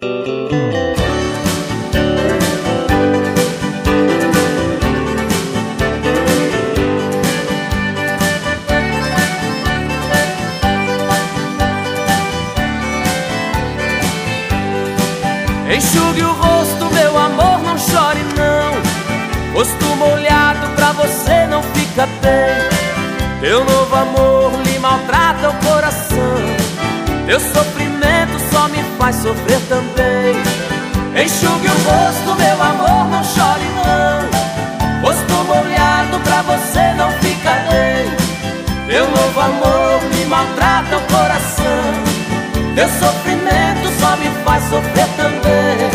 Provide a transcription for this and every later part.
Enxugue o rosto, meu amor, não chore não. Rosto molhado pra você não fica bem. Teu novo amor lhe maltrata o coração. Teu sofrimento só me faz sofrer também. Enxugue o rosto, meu amor, não chore não. Rosto molhado pra você não fica bem. Teu novo amor me maltrata o coração. Teu sofrimento só me faz sofrer também.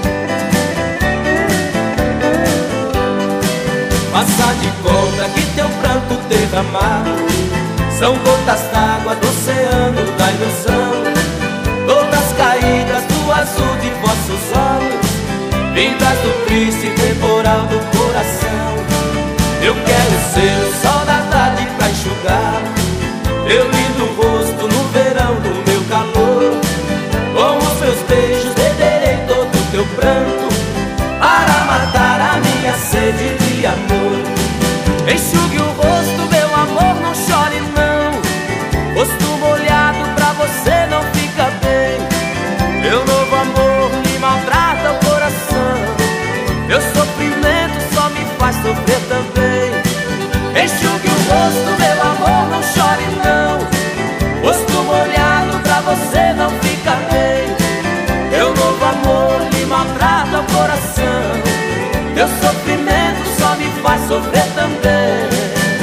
Faça de conta que teu pranto derramado são gotas d'água do oceano da ilusão. Todas caídas do azul de vossos olhos, vindas do triste temporal do coração. Eu quero ser o sol da tarde pra enxugar teu lindo rosto no verão do meu calor. Com os meus beijos beberei todo o teu pranto para matar a minha sede de amor. Enxugue o rosto, meu amor, não chore não. Rosto molhado pra você não fica bem. Meu novo amor lhe maltrata o coração. Meu sofrimento só me faz sofrer também. Enxugue o rosto, meu amor, não chore não. Rosto molhado pra você não fica bem. Meu novo amor lhe maltrata o coração. Meu sofrimento só me faz sofrer também.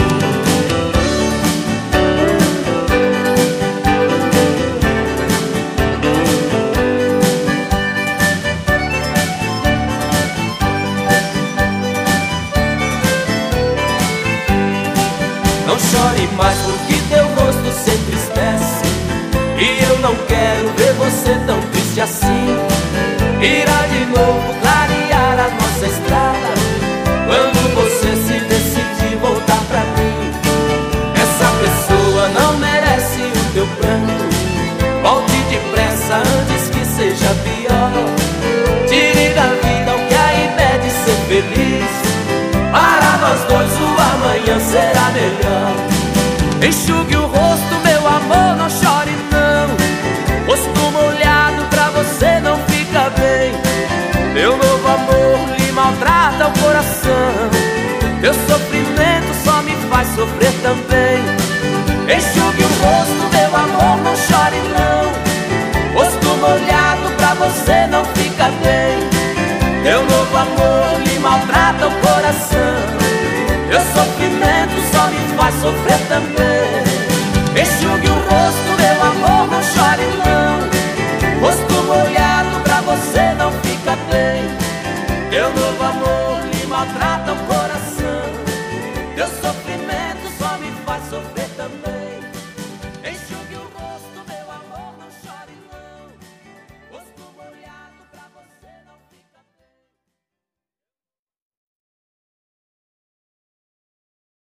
Não chore mais porque teu rosto se entristece, e eu não quero ver você tão triste assim. Irá de novo clarear a nossa estrada quando você se decidir voltar pra mim. Essa pessoa não merece o teu pranto. Volte depressa antes que seja pior. Tire da vida o que a impede de ser feliz. Para nós dois o amanhã será melhor. Enxugue o rosto, meu amor, não chore não. Rosto molhado pra você não fica bem. Meu novo amor lhe maltrata o coração. Teu sofrimento só me faz sofrer também. Enxugue o rosto, meu amor, não chore não. Rosto molhado pra você não fica bem. Meu novo amor lhe maltrata o coração. Meu sofrimento só me faz sofrer também. Enxugue o rosto, meu amor, não chore não. Rosto molhado pra você não fica bem. Meu novo amor lhe maltrata o coração.